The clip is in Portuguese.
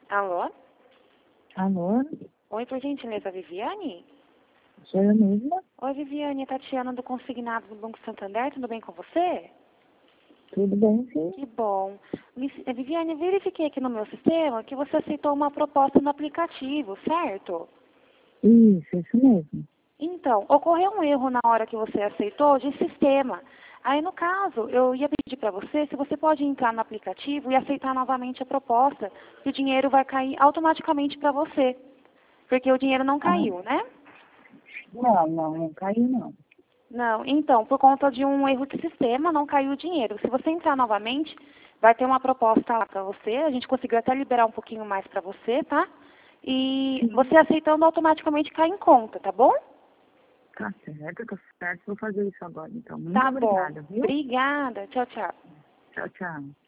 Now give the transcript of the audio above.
Alô? Alô? Oi, por gentileza, Viviane? Sou eu mesma? Oi, Viviane, é Tatiana do Consignado do Banco Santander, tudo bem com você? Tudo bem, sim? Que bom. Viviane, verifiquei aqui no meu sistema que você aceitou uma proposta no aplicativo, certo? Isso mesmo. Então, ocorreu um erro na hora que você aceitou de sistema. Aí, no caso, eu ia pedir para você se você pode entrar no aplicativo e aceitar novamente a proposta, que o dinheiro vai cair automaticamente para você. Porque o dinheiro não Ah, caiu, né? não caiu não. Não, então, por conta de um erro de sistema, não caiu o dinheiro. Se você entrar novamente, vai ter uma proposta lá para você. A gente conseguiu até liberar um pouquinho mais para você, tá? E Sim. você aceitando automaticamente cai em conta, tá bom? Tá certo. Vou fazer isso agora, então. Muito Tá bom. obrigada, viu? Obrigada. Tchau, tchau. Tchau, tchau.